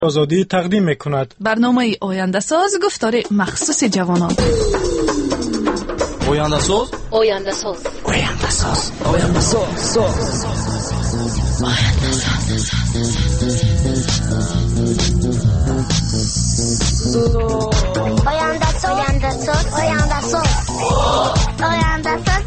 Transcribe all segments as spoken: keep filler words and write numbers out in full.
آزادی تقدیم میکند. برنامه آینده ساز گفتار مخصوص جوانان. آینده ساز آینده ساز آینده ساز آینده ساز آینده ساز آینده ساز آینده ساز آینده ساز آینده ساز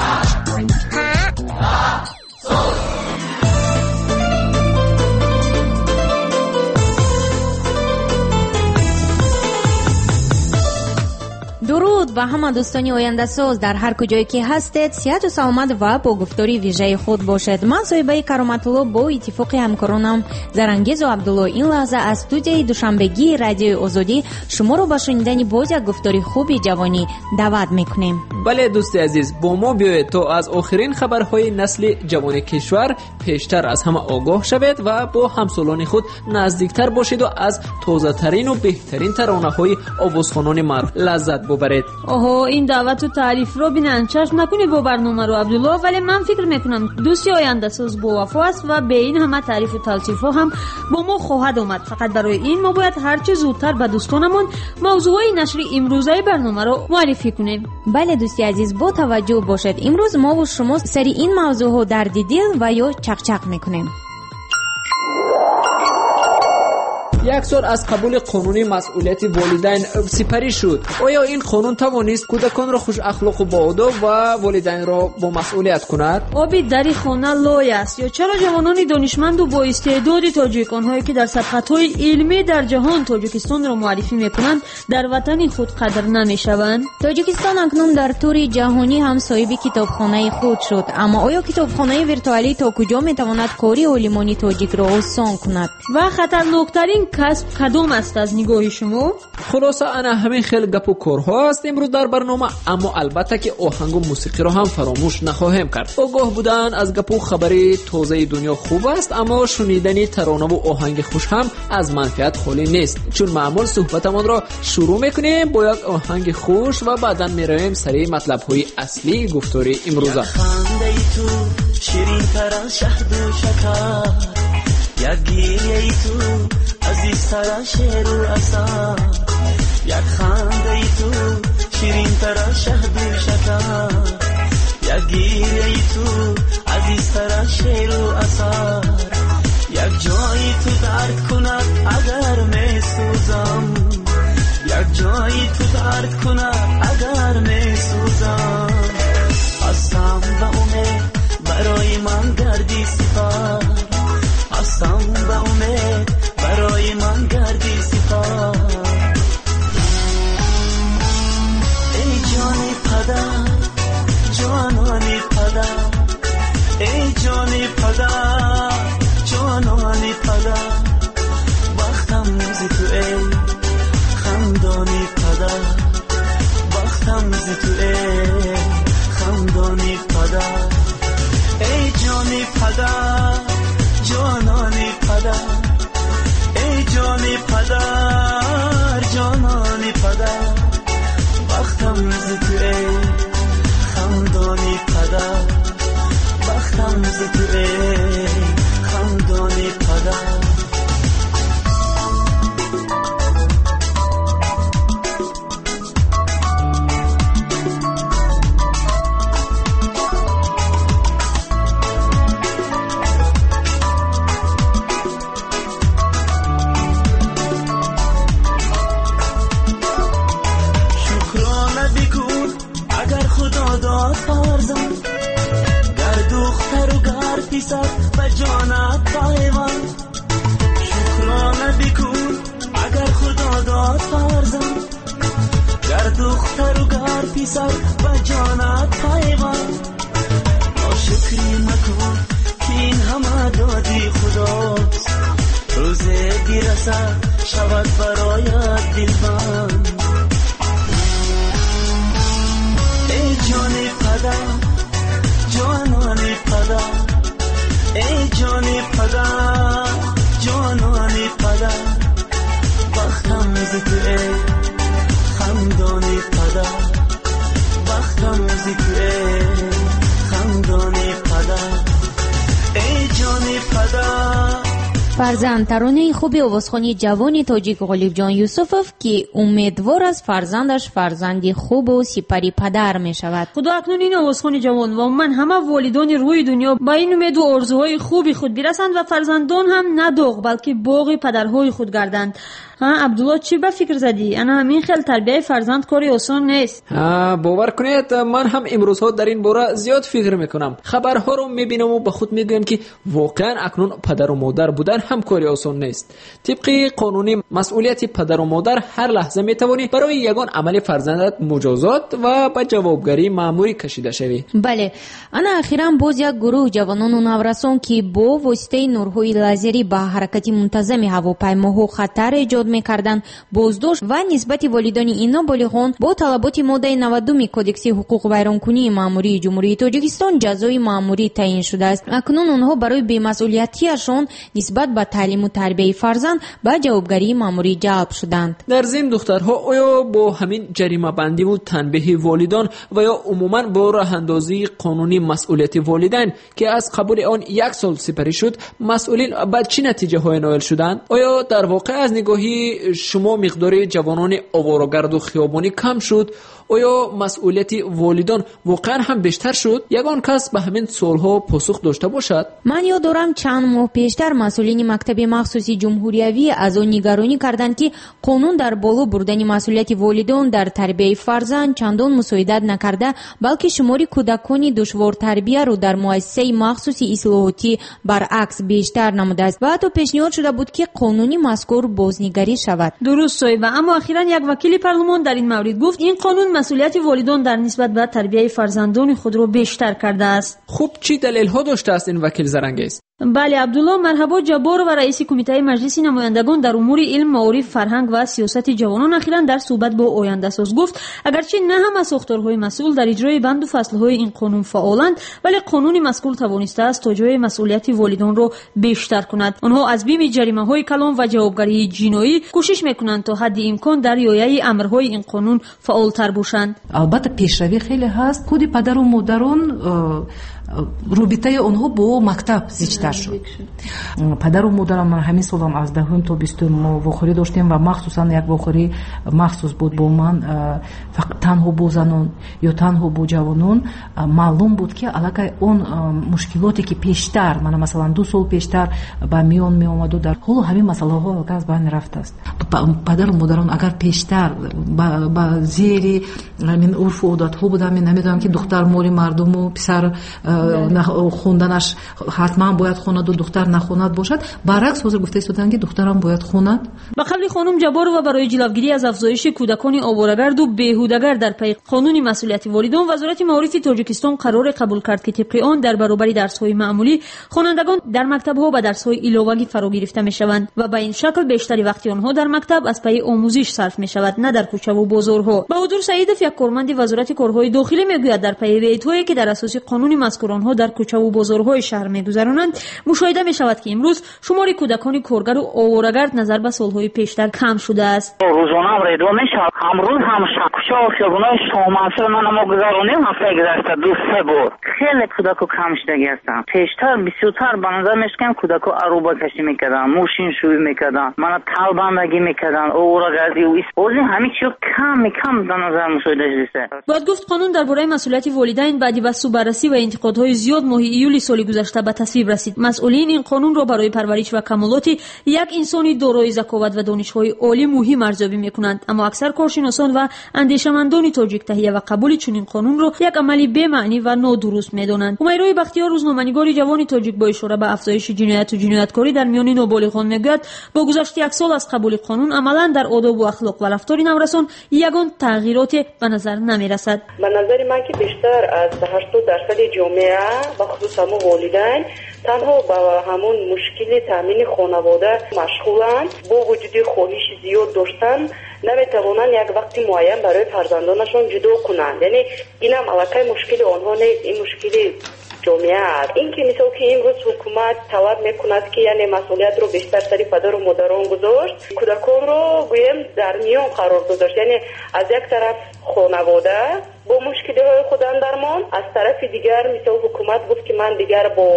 درود به همه دوستانی آینده ساز در هر کجایی که هستید. صحت و سلامت و با گفتاری ویژه خود باشد. من صاحبه کرامت الله با اتفاق همکارانم زرانگیز و عبدالله این لحظه از استودیوی دوشنبگی رادیو آزادی شما رو به شنیدن باز یک گفتاری خوبی جوانی دعوت میکنیم. بله دوستی عزیز، با ما بیایید تا از آخرین خبرهای نسل جوان کشور پیشتر از همه آگاه شوید و با همسالان خود نزدیکتر باشید و از تازه ترین و بهترین ترانه های آوازخوانان معروف لذت ببرید. اوه این دعوت و تعریف رو بینن چشم نکنی با برنامه رو عبدالله، ولی من فکر میکنم دوستی آینده ساز با وفا است و به این همه تعریف و توصیف ها هم با ما خواهد آمد. فقط برای این ما باید هرچه زودتر به دوستانمون موضوعی نشر امروزه برنامه رو معرفی کنیم. بله دوستی عزیز، با توجه باشید امروز ما و شما سری این موضوع ها درد دل و یا چقچق میکنیم. یک سال از قبول قانون مسئولیت والدین سپری شد. آیا این قانون توانست کودکان را خوش اخلاق و باادب و والدین را با مسئولیت کند؟ آبی در خانه لای است. یا چرا جوانان دانشمند و با استعداد تاجیکان هایی که در سبقت‌های علمی در جهان تاجیکستان را معرفی میکنند در وطن خود قدر نمیشوند؟ تاجیکستان اکنون در تور جهانی هم صاحب کتابخانه خود شد، اما آیا کتابخانه ویرتوالی تا کجا میتواند کاری علمانی تاجیک را آسان کند؟ و خطرناکترین کسب کدام است از نگاه شما؟ خلاصه انا همین خیلی گپ و کارها است امروز در برنامه، اما البته که آهنگ و موسیقی را هم فراموش نخواهیم کرد. آگاه بودن از گپ و خبری تازه دنیا خوب است، اما شنیدن ترانه و آهنگ خوش هم از منفعت خالی نیست. چون معمول صحبتمان را شروع میکنیم با یک آهنگ خوش و بعدا میرویم سری مطلب های اصلی گفتاری امروزه. خنده تو شیرین تر از شهد و شکر، یک گریه تو عزیزتر از شعر و اثر، یک خنده ای تو شیرین تر از شهد و شکر، یک گریه ای تو عزیزتر از شعر و اثر، یک جایی تو درد کند اگر می سوزم، یک جایی تو درد کند اگر می سوزم، هستم و امید برای من گردی سپر، هستم و امید برای من گردی سپر. ای جانی پدر جانانی پدر، ای جانی پدر جانانی پدر، وقتم زی تو ای خندانی پدر، وقتم زی تو ای خندانی پدر، ای جانی پدر جانانی پدر، ای جانی پدر جانانی پدر، وقتم زی تو ای خندانی پدر، وقتم زی تو ای خندانی پدر. و جانت پایوان شکرانه بکن اگر خدا داد فرزن، گر دختر و گر پسر و جانت پایوان، ناشکری مکن که این همه دادی خداست، روزی برسد شود برایت دلبند. ای جانی پدر جانانی پدر، ای جانی پدر جانانی پدر، وقتم زی تو ای خندانی پدر، وقتم زی تو ای خندانی پدر، ای جانی پدر فرزند ترانه خوبی آوازخوانی جوانی تاجیک غالیبجان یوسفوف که امیدوار است فرزندش فرزندی خوب و سپری پدر می شود. خدا اکنون این آوازخوان جوان و من همه والدان روی دنیا با این امید و آرزوهای خوبی خود برسند و فرزندان هم نه دوغ بلکه باغ پدرهای خود گردند. ها عبدالله چی به فکر زدی؟ انا همین خیلی تربیت فرزند کاری آسان نیست. ها باور کنید من هم امروزها در این باره زیاد فکر میکنم. خبرها رو میبینم و به خود میگویم که واقعا اکنون پدر و مادر بودن هم کاری آسان نیست. طبق قانونی مسئولیت پدر و مادر هر لحظه میتوانی برای یگان عمل فرزندت مجازات و به جوابگری مأموری کشیده شوی. بله، انا اخیراً باز یک گروه جوانان و نورسان که با واسطه نورهای لازری به حرکت منتظم هواپیماها خطر ایجاد میکردند بازداشت و نسبت والدین اینا بالغان با طلبات ماده نود و دو کودکس حقوق بیرونکنی مأموری جمهوری تاجیکستان جزای مأموری تعیین شده است. اکنون آنها برای بی‌مسئولیتیشان نسبت به تعلیم و تربیت فرزند به جوابگری مأموری جلب شدند. در ضمن دخترها آیا با همین جریمه بندی و تنبیه والدان و یا عموما با راه اندازی قانونی مسئولیت والدین که از قبول آن یک سال سپری شد مسئولین به چه نتیجه های نائل شدند؟ آیا در واقع از نگاهی شما مقدار جوانان آواره‌گرد و خیابانی کم شد؟ آیا مسئولیت والدان واقعا هم بیشتر شد؟ یگان کس به همین سوالها پاسخ داشته باشد؟ من یاد دارم چند ماه پیشتر مسئولین مکتب مخصوصی جمهوریوی از آن نگرانی کردند که قانون در بالا بردن مسئولیت والدان در تربیت فرزند چندان مساعدت نکرده بلکه شماری کودکان دشوار تربیت رو در مؤسسه مخصوصی اصلاحاتی برعکس بیشتر نموده است و حتی پیشنهاد شده بود که قانونی مذکور بازنگری شود. درست صاحب، اما اخیراً یک وکیل پارلمان در این مورد گفت این قانون مسئولیت والدان در نسبت به تربیت فرزندان خود را بیشتر کرده است. خب چی دلیل ها داشته است این وکیل زرنگیز؟ بله عبدالله مرحبا جبار و رئیس کمیته مجلس نمایندگان در امور علم، معارف، فرهنگ و سیاست جوانان اخیراً در صحبت با آینده ساز گفت اگرچه نه همه ساختارهای مسئول در اجرای بند و فصلهای این قانون فعالند ولی قانون مذکور توانسته است تا جای مسئولیت والدان را بیشتر کند. آنها از بیم جریمه‌های کلان و جوابگری جنایی کوشش میکنند تا حد امکان در رعایت امرهای این قانون فعالتر باشند. البته پیشروی خیلی هست. خود پدر و مادران رابطه اونها با مکتب زیادتر شد. پدر و مادرم من همین سالم از دهم تا بیستم ما واخوری داشتیم و مخصوصا یک واخوری مخصوص بود با من فقط تنها با زنان یا تنها با جوانان. معلوم بود که علاقه اون مشکلاتی که پیشتر من مثلا دو سال پیشتر با میون می اومد و در حال همین مسئله ها از بین رفته است. پدر و مادران اگر پیشتر با, با زیر همین عرف و عادت ها بودن، من نمیدونم که دختر مال مردم و پسر خوندنش حتما باید خوند و دختر نخوند باشد. برعکس حاضر گفته ایستادن که دخترم باید خوند. با قبل خانم جبار و برای جلوگیری از افزایش کودکان آواره‌گرد و بیهوده‌گر در پی قانون مسئولیت والدان، وزارت معارف تاجیکستان قرار قبول کرد که طبق آن در برابر درس‌های معمولی خوانندگان در مکتب‌ها به درس‌های علاوه‌ای فرا گرفته می‌شوند و به این شکل بیشتری وقتی آنها در مکتب از پی آموزش صرف می‌شود نه در کوچه و بازارها. با حضور سعیدов یک کارمند وزارت کارهای داخلی میگوید در پی رعایت‌هایی که در اساس قانون مذکور آنها در کوچه و بازارهای شهر می‌گذرانند مشاهده می‌شود که امروز شمار کودکان کارگر و آواره‌گرد نظر به سال‌های پیشتر کم شده است. روزانه ردوا می‌شود. امروز هم کوچه و خیابان‌های شامنصور من ما گذرانیم هفته گذشته دو سه بار. خیلی کودک کم شدگی هستند. پیشتر بسیارتر به نظر می‌رسید کودک عروبه کشی می‌کردن، موشین شوی می‌کردن، من طالباندگی می‌کردن، آواره‌گردی و این همه چیز کم کم به نظر مشاهده شده. باید گفت قانون درباره مسئولیت والدین بعد از بررسی و انتقادهای زیاد ماه ایولی سال گذشته به تصویب رسید. مسئولین این قانون را برای پرورش و کمالات یک انسانی دارای ذکاوت و دانش‌های عالی مهم ارزیابی می‌کنند، اما اکثر کارشناسان و اندیشمندان تاجیک تهیه و قبول چنین قانون را یک عملی بی معنی و نادرست می‌دانند. همیرای بختیار روزنامه‌نگار جوان تاجیک با اشاره به افزایش جنایت و جنایتکاری در میان نابالغان میگوید با گذشت یک سال از قبول قانون عملاً در آداب و اخلاق و رفتار نورسان یگان تغییرات به نظر نمی‌رسد. به نظر من که بیشتر از هشتاد درصد جامعه به خصوص همون والدین تنها با همون مشکل تامین خانواده مشغولند. با وجود خواهش زیاد داشتن نمیتوانند یک وقت معین برای فرزندانشون جدا کنند. یعنی اینم علاقه مشکل آنها نیست، این مشکل جامعه است. این که مثلا که امروز حکومت طلب میکند که یعنی مسئولیت رو بیشتر سر پدر و مادران گذاشت، کودکان رو گویم در میان قرار گذاشت. یعنی از یک طرف خانواده با مشکلی های خودم درمان، از طرف دیگر مثلا حکومت گفت که من دیگر با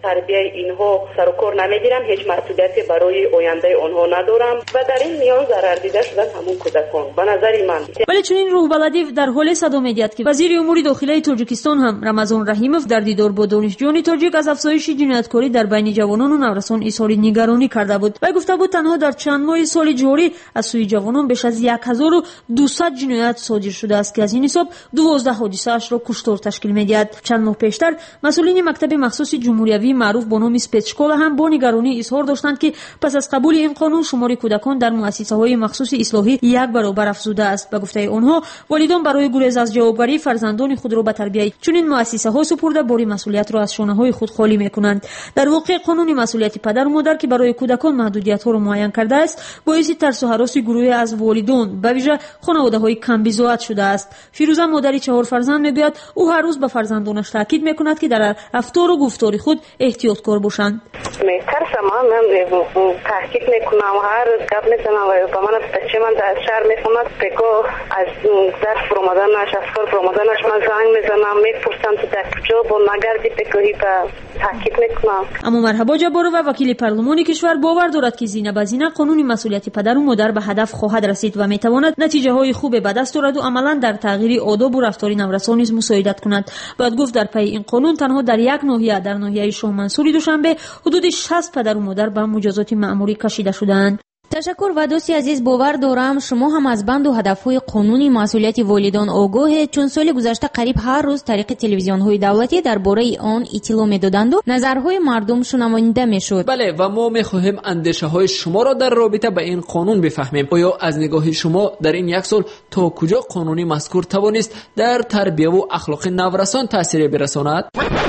تربیه اینها سر و کار نمیگیرم، هیچ مسئولیتی برای آینده آنها ندارم و در این میان ضرر دیده شدن همون کودکان به نظر من. ولی چون این روح بلدی در حال صدا می‌دهد که وزیر امور داخلی تاجیکستان هم رمضان رحیموف در دیدار با دانشجویان تاجیک از افزایش جنایتکاری در بین جوانان و نوسان اظهار نگرانی کرده بود و گفته بود تنها در چند ماه سال جاری از سوی جوانان بیش از هزار و دویست جنایت صادر شده است که از این حساب دوازده حادثه اش را کشتار تشکیل می‌دهد. چند ماه پیشتر مسئولین مکتب مخصوص جمهوریوی معروف با نام اسپتشکولا هم با نگرانی اظهار داشتند که پس از قبول این قانون شمار کودکان در مؤسسه‌های مخصوص اصلاحی یک برابر افزوده است. به گفته آنها والدان برای گریز از جوابگیری فرزندان خود را به تربیت چنین مؤسسه‌ها سپرده بار مسئولیت را از شانه‌های خود خالی می‌کنند. در واقع قانون مسئولیت پدر و مادر که برای کودکان محدودیت‌ها را معین کرده است باعث ترس و هراس گروهی از والدان به ویژه خانواده‌های کم بضاعت شده است. فیروزه مادری چهار فرزند می‌گوید او هر روز به فرزندانش تاکید می‌کند که در رفتار و گفتار خود احتیاطکار باشند. می‌ترسم، من تاکید می‌کنم، هر گپ می‌زنم و به من بچه من در شهر می‌خوند بگو از درس رمضانش از کار رمضانش من زنگ می‌زنم می‌پرسم تو در کجا با نگردی بگویی به تاکید می‌کنم. اما مرحبا جبارو و وکیل پارلمان کشور باور دارد که زینه به زینه قانون مسئولیت پدر و مادر به هدف خواهد رسید و می‌تواند نتیجه‌های خوب به دست آورد و عملاً در تغییر آداب و رفتار نورسان نیز مساعدت کند. باید گفت در پی این قانون تنها در یک ناحیه در ناحیه شاه منصور دوشنبه حدود شصت پدر و مادر به مجازات مأموری کشیده شدند. تشکر و دوستی عزیز، باور دارم شما هم از بند و هدفهای قانونی مسئولیت والدان آگاهید، چون سال گذشته قریب هر روز طریق تلویزیون‌های دولتی درباره آن اطلاع می‌دادند و نظرهای مردم شنونده می‌شد. بله و ما می‌خواهیم اندیشه‌های شما را در رابطه با این قانون بفهمیم. آیا از نگاه شما در این یک سال تا کجا قانونی مذکور توانست در تربیت و اخلاق نورسان تأثیر برساند؟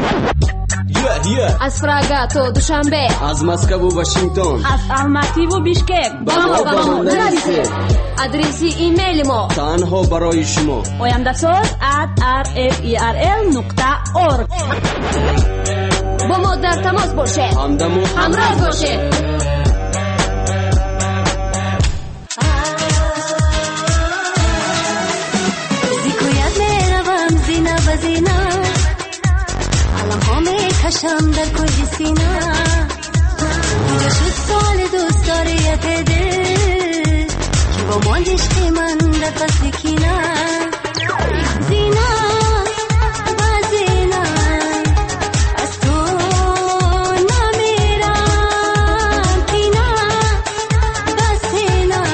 از پراگا تا دوشنبه، از مسکو و واشنگتن، از الماتی و بیشکک با ما با ما نرسید. آدرس ایمیل ما تنها برای شما oyandasos at r f e r l نقطه org. با ما در تماس باشه، همدم و همراه باشه. زیکویت میروم زینا و زینا، علم ها میکشم در کجی سینا، دیگه شد سال دوست داریت دل که با مال عشق من در فصل کینا. زینا و زینا از تو نمیرم کینا، بس زینا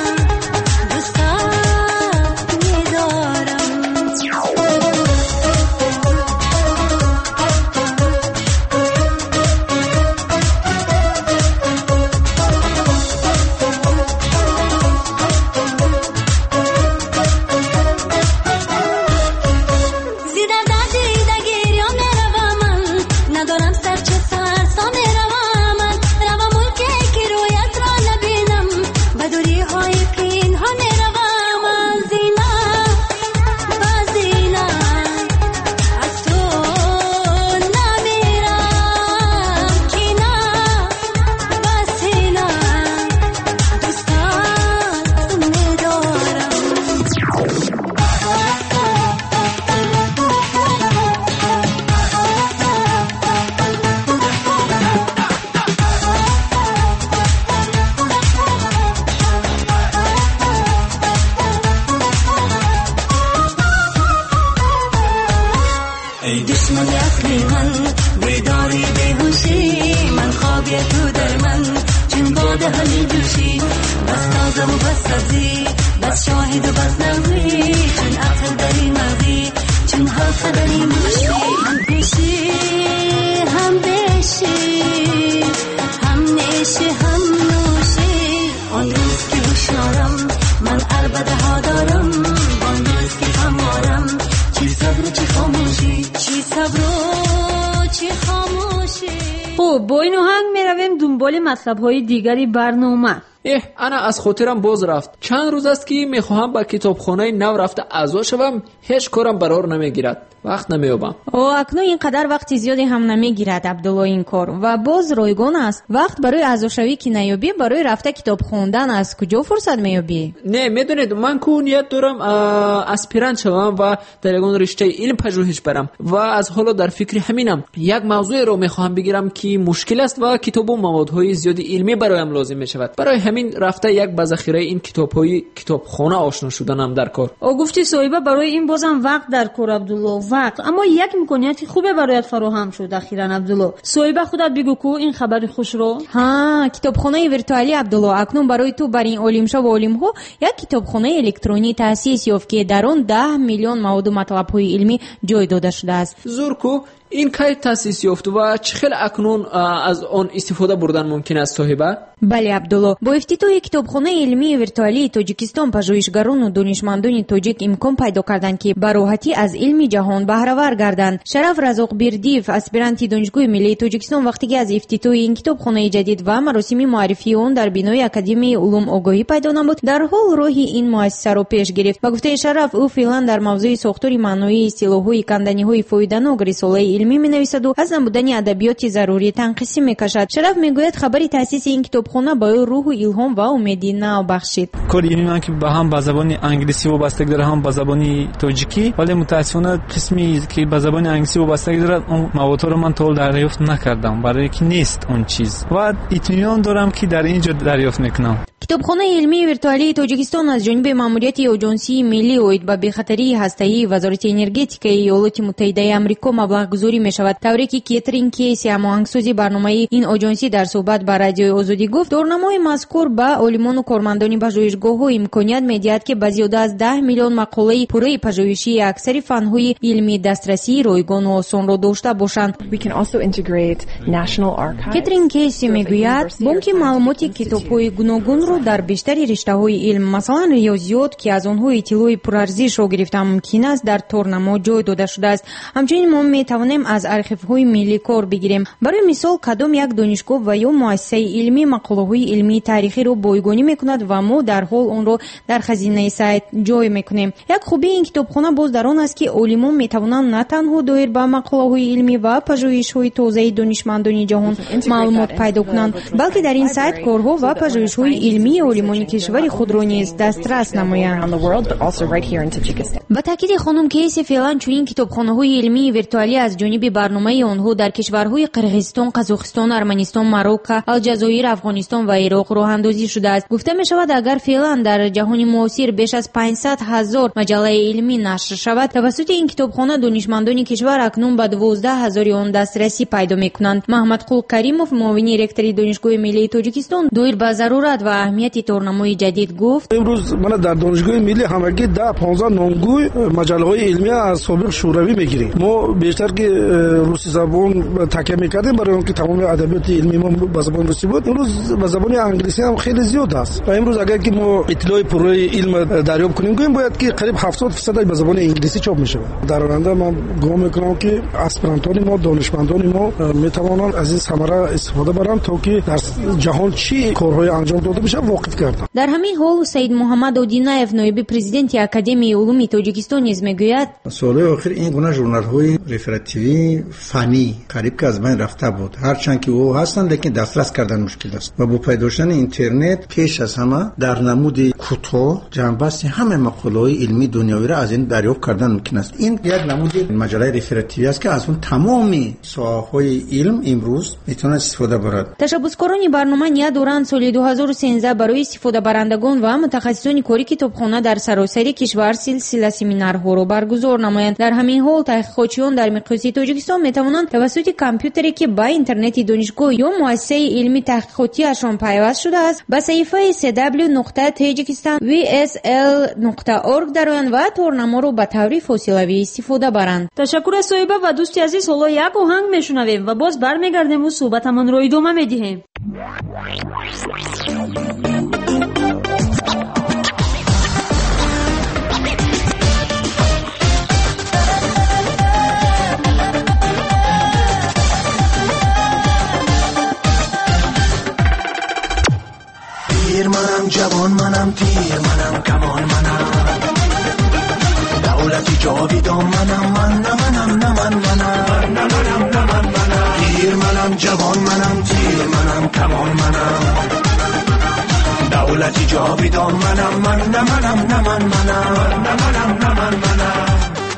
دوستت میدارم. با این آهنگ میرویم دنبال مطلب‌های دیگری برنامه. اح انا از خاطرم باز رفت. چند روز است که میخواهم با کتابخانه نو رفته اعضا شوم، هیچ کارم برار نمیگیرد، وقت نمییابم. او اکنون اینقدر وقت زیادی هم نمیگیرد عبدالله این کار و باز رایگان است. وقت برای اعضا شوی که نیابی، برای رفته کتاب خوندن از کجا فرصت مییابی؟ نه میدونید من کو نیت دارم اسپیرانت شوم و در یگان رشته علم پژوهش برم و از حالا در فکر همینم. یک موضوع رو میخواهم بگیرم که مشکل است و کتاب و موادهای زیادی علمی برایم لازم میشود. برای همین رفته یک با ذخیره این کتاب‌های کتابخانه آشنا شدنم در کار. او گفتی صاحب برای این بازم وقت در کار عبدالله، وقت. اما یک امکانیت خوبه برایت فراهم شد اخیراً عبدالله. صاحب خودت بگو کو این خبر خوش رو. ها کتابخانه ویرتوالی عبدالله اکنون برای تو بر این علمشا و علم‌ها یک کتابخانه الکترونی تأسیس یافت که در آن ده میلیون مواد و مطلب‌های علمی جای داده شده است. زورکو این کی تأسیس یافت و چه خیلی اکنون از آن استفاده بردن ممکن است صاحبه؟ بله عبدالله، با افتتاح کتابخانه علمی ویرتوالی تاجیکستان پژوهشگران و دانشمندان تاجیک امکان پیدا کردند که به راحتی از علم جهان بهره ور گردند. شرف رزاق بیردیف اسپیرانت دانشگاه ملی تاجیکستان وقتی که از افتتاح این کتابخانه جدید و مراسم معرفی آن در بینای اکادمی علوم آگاهی پیدا نمود، در حال راهی این مؤسسه را پیش گرفت. با گفته شرف او فعلا در موضوع ساختار معنوی اصطلاح‌های کندنی‌های فایده‌ناک رساله علمی می‌نویسد و از نبودن ادبیات ضروری تنقیسی می‌کشد. شرف میگوید خبری تأسیس این کتابخانه با روح و الهام و امیدی نو بخشید. کار علمی من که به هم با زبان انگلیسی وابستگی داره، هم با زبان تاجیکی، ولی متأسفانه قسمی که با زبان انگلیسی وابستگی داره اون مواد رو من تا دریافت نکردم، برای اینکه نیست اون چیز و اطمینان دارم که در اینجا دریافت میکنم. کتابخانه علمی ویرتوالی تاجیکستان از جانب ماموریت اجنسی ملی اوید به بی‌خطری هسته‌ای وزارت انرژتیک ایالات متحده آمریکا مبلغ گذاری می‌شود. طوری که کاترین کیسی هماهنگسازی برنامه این اجنسی در صحبت با رادیو آزادی گفت دورنمای مذکور به عالمان و کارمندان پژوهشگاه‌ها امکانیت می‌دهد که با زیاده از ده میلیون مقاله پوره پژوهشی اکثر فن‌های علمی دسترسی رایگان و آسان را داشته باشند. کاترین کیسی میگوید بانک معلومات کتاب‌های گوناگون را در بیشتر رشته‌های علم مثلا ریاضیات که از آنها اطلاع پرارزش را گرفته ممکن است در تورنما جای داده شده است. همچنین ما می‌توانیم از آرشیوهای ملی کار بگیریم. برای مثال کدام یک دانشگاه و یا مؤسسه علمی مقاله‌های علمی تاریخی را بایگانی می‌کند و ما در حال آن را در خزینه سایت جای می‌کنیم. یک خوبی این کتابخانه باز در آن است که عالمان می‌توانند نه تنها دایر به مقاله‌های علمی و پژوهش‌های تازه دانشمندان جهان معلومات پیدا کنند، بلکه در این سایت کارها و پژوهش‌های علمی عالمان کشور خود را نیز دسترس نمایند. با تاکید خانم کیسی فعلا چنین کتابخانه‌های علمی ویرتوالی از جانب برنامه آنها در کشورهای قرقیزستان، قزاقستان، ارمنستان، مراکش، الجزایر، افغانستان و عراق راه اندازی شده است. گفته می شود اگر فعلا در جهان معاصر بیش از پانصد هزار مجله علمی نشر شود، توسط این کتابخانه دانشمندان کشور اکنون به دوازده هزار آن دسترسی پیدا می کنند. محمد قول کریموف معاون رکتور دانشگاه ملی تاجیکستان دایر به ضرورت و اهمیت تورنمای جدید گفت امروز من در دانشگاه ملی همگی ده پانزده نامگوی مجله علمی از سابق شوروی میگیریم. ما بیشتر که روسی زبان تکیه میکردیم برای اینکه تمام ادبیات علمی ما به زبان روسی بود. امروز به زبان انگلیسی هم خیلی زیاد است و امروز اگر که ما اطلاع پروی علم دریافت کنیم گویم باید که قریب هفتاد درصد به زبان انگلیسی چاپ میشه. در آینده من گمان میکنم که اسپرانتان ما دانشمندان ما میتوانند از این ثمره استفاده برند تا که در جهان چی کارهای انجام داده میشه واقف کردن. در همین حال سید محمد اودینایف نایب پرزیدنت اکادمی علوم تاجیکستان نیز میگوید سال اخیر این گونه ژورنال‌های ریفراتیوی فنی قریب که از بین رفته بود، هرچند که او هستند لیکن دسترس کردن مشکل است و با پیدا شدن اینترنت پیش از همه در نمود کوتاه جنبست همه مقاله‌های علمی دنیوی را از این دریافت کردن ممکن است. این یک نمود مجله ریفراتیوی است که از اون تمامی ساحه‌های علم امروز میتونه استفاده برد. تشبثکاران برنامه نیا دوران سال دو هزار و سیزده برای استفاده برندگان و متخصصان کاری کتابخانه در سراسر کشور سلسله سمینارها را برگزار نمایند. در همین حال تحقیقاتچیان در مقیاس تاجیکستان میتوانند توسط کامپیوتری که با اینترنت دانشگاه یا مؤسسه علمی تحقیقاتیشان پیوست شده است به صفحه سی دبلیو نقطه تاجیکستان وی اس ال نقطه اورگ درآیند و تورنما را به طور فاصله‌ای استفاده برند. تشکر صاحب و دوست عزیز. حالا یک آهنگ میشنویم و باز برمیگردیم و صحبتمون رو ادامه میدیم. Irma جوان منم تیر منم کمان منم دولتی جاویدان منم من نه منم نه من منم نه منم نه من منم تیر منم جوان منم تیر منم کمان منم دولتی جاویدان منم من نه منم نه من منم نه منم نه من منم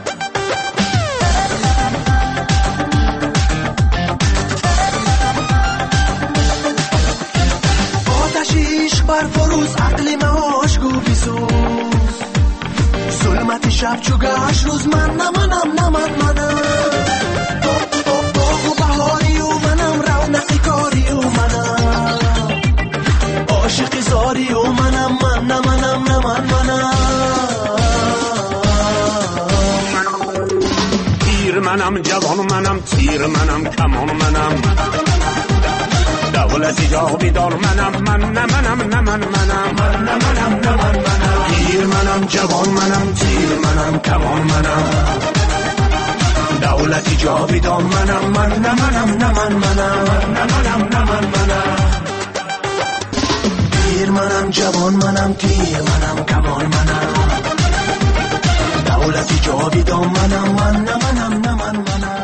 آتشیش بر فروز عقلی ماش گو بیسوز ظلمت شب چو گشت روز من نه منم نه من منم باغ و بهاری و منم رونقی کاری و منم عاشقی زاری و منم من نه منم نه من منم تیر منم جوان منم تیر منم کمان منم دولتی جاویدان منم من نه منم نه من منم من نه منم نه من منم تیر منم جوان منم تیر منم کمان منم دولتی جاویدان منم من نه منم نه من منم نه منم نه من منم تیر منم جوان منم تیر منم کمان منم دولتی جاویدان منم من نه منم نه من منم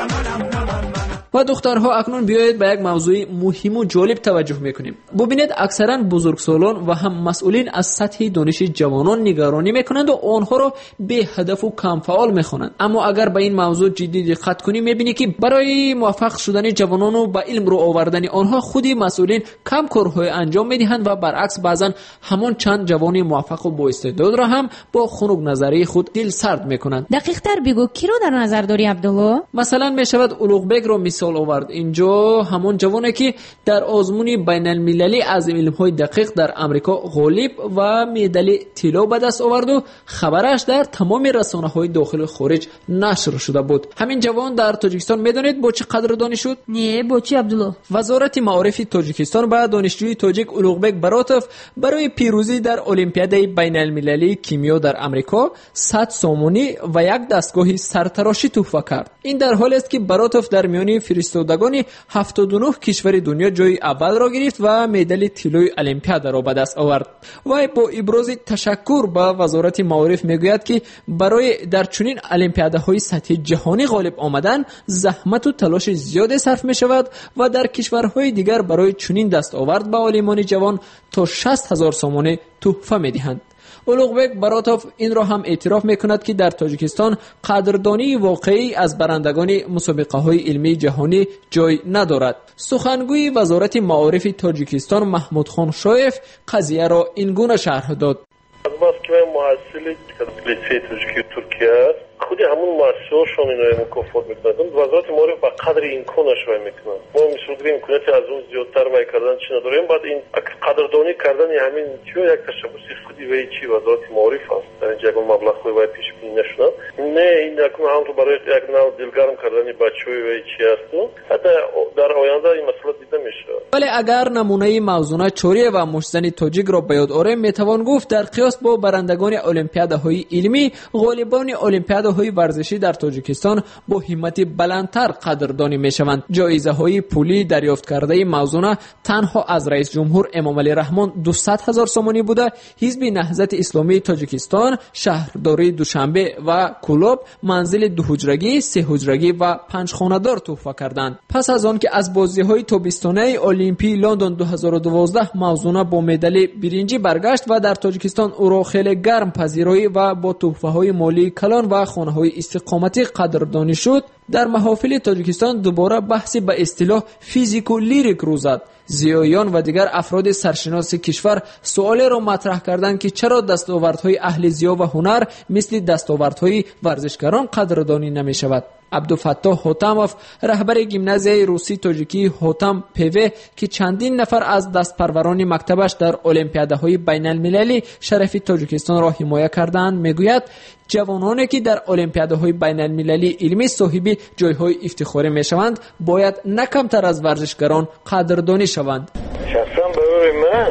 و دخترها اکنون بیایید به یک موضوع مهم و جالب توجه میکنیم. ببینید اکثرا بزرگسالان و هم مسئولین از سطح دانش جوانان نگرانی میکنند و آنها را به هدف و کم فعال میخوانند. اما اگر به این موضوع جدی دقت کنیم میبینی که برای موفق شدن جوانان و به علم رو آوردن آنها خودی مسئولین کم کارهای انجام میدهند و برعکس بعضا همان چند جوان موفق و با استعداد را هم با خنک نظری خود دل سرد میکنند. دقیق تر بگو کی رو در نظر داری عبدالله؟ مثلا میشود اولوغبک رو مثال آورد. اینجا همون جوانی که در آزمون بین المللی از علم‌های دقیق در امریکا غالب و مدال طلا به دست آورد و خبرش در تمام رسانه‌های داخل و خارج نشر شده بود. همین جوان در تاجیکستان میدونید با چه قدردانی شد؟ نه با چی عبدالله؟ وزارت معارف تاجیکستان به دانشجوی تاجیک اولوغبک براتوف برای پیروزی در المپیاد بین المللی کیمیا در امریکا صد سومونی و یک دستگاه سرتراشی تحفه کرد. این در حالی است که براتوف در میان فرستادگان هفتاد و نه کشور دنیا جای اول را گرفت و مدال طلای المپیاد را به دست آورد. و با ابراز تشکر به وزارت معارف میگوید که برای در چنین المپیادهای سطح جهانی غالب آمدن زحمت و تلاش زیاد صرف می شود و در کشورهای دیگر برای چنین دستاورد به عالمان جوان تا شصت هزار سومونه تحفه می دهند. اولوغبک براتوف این را هم اعتراف میکند که در تاجیکستان قدردانی واقعی از برندگان مسابقه های علمی جهانی جای ندارد. سخنگوی وزارت معارف تاجیکستان محمود خان شایف قضیه را این گونه شرح داد. از بس که من محصل لیسه تاجیکی ترکیه خودی همون محصولشون اینو مکافات میکنند. وزارت معارف با قدر امکانش وای میکنند. ما میسوگیم امکاناتی از اون زیادتر وای کردن چی نداریم. بعد این قدردانی کردن همین چیو یک تشبوسی خودی وای چی وزارت معارف است. در اینجا اون مبلغ وای پیش بینی نشدن. نه این اکنون هم رو برای یک نوع دلگرم کردن بچه‌های وای چی است. حتی در آینده این مسئله دیده میشه. ولی اگر نمونه موزونه چوری و مشزن تاجیک را به یاد آوریم میتوان گفت در قیاس با برندگان المپیادهای علمی غالبان المپیاد های ورزشی در تاجیکستان با همت بلندتر قدردانی می شوند. جایزه های پولی دریافت کرده موزونه تنها از رئیس جمهور امام علی رحمان دویست هزار سومانی بوده. حزب نهضت اسلامی تاجیکستان شهرداری دوشنبه و کلوب منزل دو حجرگی، سه حجرگی و پنج خانه دار تحفه کردند. پس از آن که از بازی های تابستانه المپی لندن دو هزار و دوازده موزونه با مدال برنجی برگشت و در تاجیکستان او را خیلی گرم پذیرایی و با تحفه های مالی کلان و خانه های استقامتی قدردانی شد. در محافل تاجیکستان دوباره بحثی به اصطلاح فیزیکو لیریک رو زد. زیایان و دیگر افراد سرشناس کشور سوالی را مطرح کردند که چرا دستاوردهای اهل ضیا و هنر مثل دستاوردهای ورزشکاران قدردانی نمی شود. عبدالفتاح حاتموف رهبر گیمنازیای روسی تاجیکی حاتم پوه که چندین نفر از دستپروران مکتبش در المپیادهای بین المللی شرف تاجیکستان را حمایت کردند میگوید جوانانی که در المپیادهای بین المللی علمی صاحب جایهای افتخاری میشوند باید نه کمتر از ورزشکاران قدردانی شوند. شخصا برای من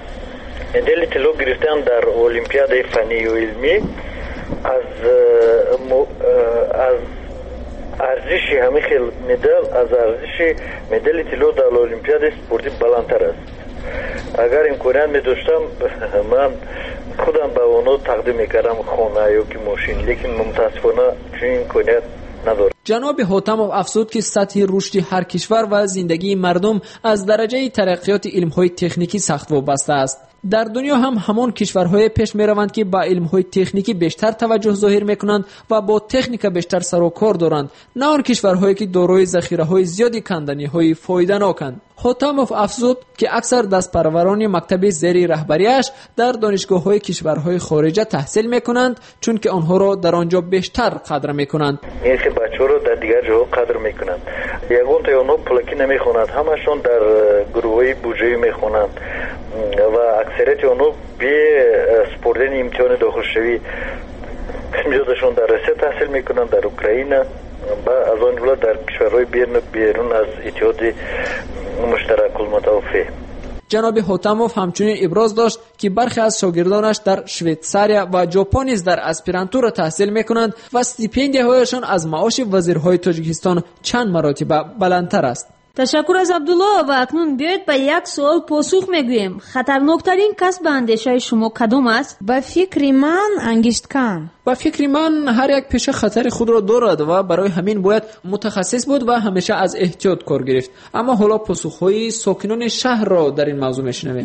مدال طلا گرفتن در المپیاد فنی و علمی از از ارزش همه خیل مدال از ارزش مدال طلا در المپیاد سپورتی بلندتر است. اگر امکانیت می داشتم من خودم به اونو تقدیم میکردم خانه یا که ماشین، لیکن متاسفانه چون امکانیت ندارم. جناب حاتمов افزود که سطح رشد هر کشور و زندگی مردم از درجه ترقیات علم‌های تکنیکی سخت وابسته است. در دنیا هم همان کشورهای پیش میروند که با علم‌های تکنیکی بیشتر توجه ظاهر میکنند و با تکنیک بیشتر سر و کار دارند، نه آن کشورهایی که دارای ذخیره‌های زیادی کندنی‌های فایده‌ناکند. حاتمov افزود که اکثر دستپروران مکتب زیر رهبریش در دانشگاه‌های کشورهای خارجه تحصیل میکنند، چون که آنها را در آنجا بیشتر قدر میکنند. این که بچه‌ها را در دیگر جاها قدر میکنند. یگان تا اونها پلاکی نمیخونند، همشون در گروه‌های بودجه‌ای میخونند و اکثریت اونها به سپردن امتحان داخلشوی قسمتشون در روسیه تحصیل میکنند، در اوکراین و از آن جمله در کشورهای بیرون از اتحاد مشترک المتوفی. جناب حاتمov همچنین ابراز داشت که برخی از شاگردانش در شویتزاریا و ژاپن نیز در اسپرانتو را تحصیل میکنند و استیپندیهایشان از معاش وزیرهای تاجیکستان چند مراتب بلندتر است. تشکر از عبدالله. و اکنون بیایید به یک سوال پاسخ میگوییم. خطرناکترین کسب به اندیشه شما کدام است؟ به فکر من انگشتکن. به فکر من هر یک پیشه خطر خود را دارد و برای همین باید متخصص بود و همیشه از احتیاط کار گرفت. اما حالا پاسخهای ساکنان شهر را در این موضوع میشنویم.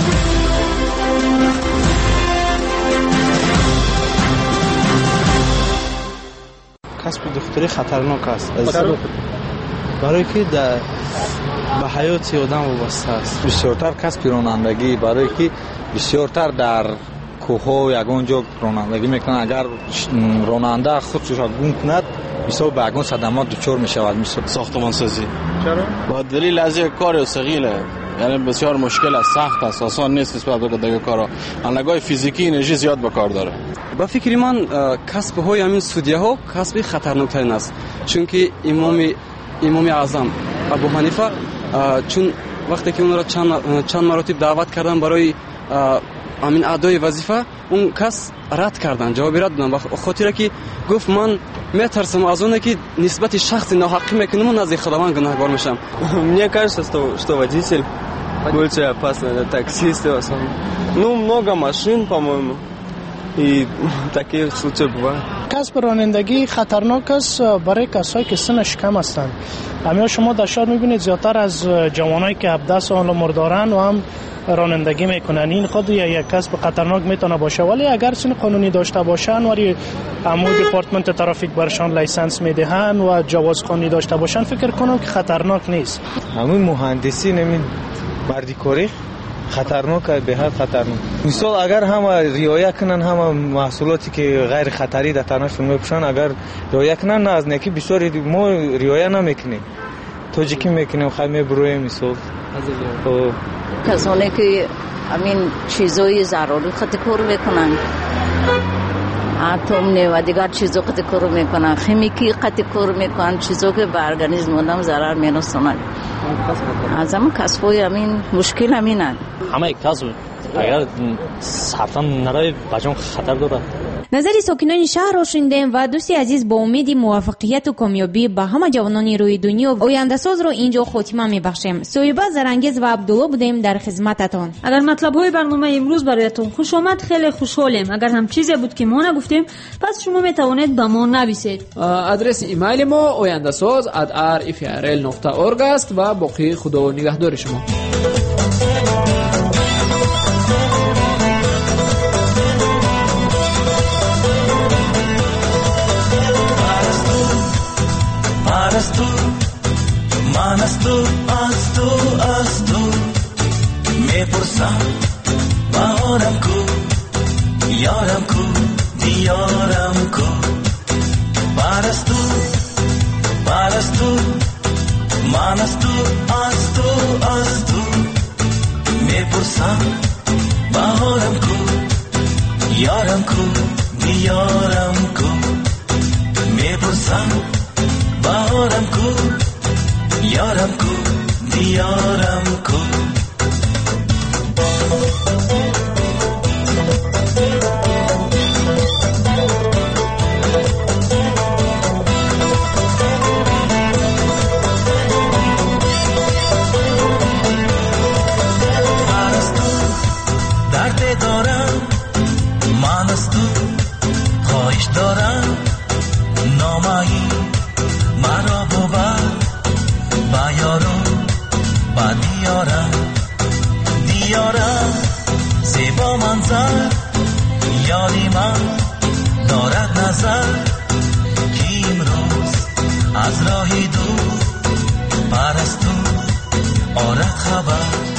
کسب دختری خطرناک است. برای که در به حیات آدم وابسته است. بسیارتر کسب رانندگی، برای که بسیارتر در کوه‌ها یگان جا رانندگی میکنند. اگر راننده خودش را گم کند بسیار به یگان صدمات دچار میشود. مثل ساختمان سازی. چرا؟ با دلیل از یک کار ثقیله، یعنی بسیار مشکل است، سخت است، آسان نیست نسبت به دیگر کارا. انرژی فیزیکی انرژی زیاد به کار داره. با فکر من کسب های همین سودیه ها کسب خطرناکترین است، چون که امام امام اعظم ابو حنیفه چون وقتی که اون را چند چند مراتب دعوت کردن برای همین ادای وظیفه، اون کس رد کردن، جواب رد دادن، به خاطر که گفت من میترسم از اون که نسبت شخص ناحقی میکنم و نزد خداوند گناهکار میشم. Мне кажется, что что водитель больше опасный, это таксисты в основном. Ну, много машин, по-моему. І такі случаї бувають. کسب رانندگی خطرناک است برای کسایی که سنش کم هستند. همه شما در شهر میبینید زیادتر از جوانایی که هفده سال عمر دارن و هم رانندگی میکنن. این خود یک کسب خطرناک میتونه باشه، ولی اگر سن قانونی داشته باشن و امور دپارتمنت ترافیک برشان لیسانس میدهن و جواز قانونی داشته باشن، فکر کنم که خطرناک نیست. همون مهندسی نمی مردیکاری خطرناک به هر خطرناک. مثال اگر هم رعایت کنن هم محصولاتی که غیر خطری در تنشون میپوشن، اگر رعایت کنن نه از نکی بسیار ما رعایت نمیکنیم، توجیکی میکنیم خیلی برویم. مثال کسانی که همین چیزای ضروری خط کار میکنن، اتم و دیگر چیزا خط کار میکنن، خیمیکی خط کار میکنن، چیزا که به ارگانیسم آدم ضرر میرسونن. از همون کسبای همین مشکل همینن. همه کسب اگر حتما نرای بجان خطر داره. نظری ساکنان شهر را شنیدیم و دوستی عزیز با امید موفقیت و کامیابی به همه جوانان روی دنیا آینده ساز را اینجا خاتمه میبخشیم. سویبه زرانگیز و عبدالله بودیم در خدمتتان. اگر مطلب های برنامه امروز برایتون خوش آمد خیلی خوشحالیم. اگر هم چیزی بود که ما نگفتیم پس شما میتوانید به ما نویسید. آدرس ایمیل ما آینده ساز ات آر اف ار ال نقطه اورگ است و باقی خدا نگهدار شما. از تو من از تو از تو از تو میپرسم بهارم کو یارم کو دیارم کو بر از تو بر از تو من از تو از تو از تو میپرسم بهارم کو یارم کو دیارم کو میپرسم بهارم کو یارم کو دیارم کو بر از تو دارم من از تو خواهش دارم نامایی مرا ببر با یارم با دیارم دیارم زیبا منظر یاری من دارد نظر که امروز از راهی دور پرستو آرد خبر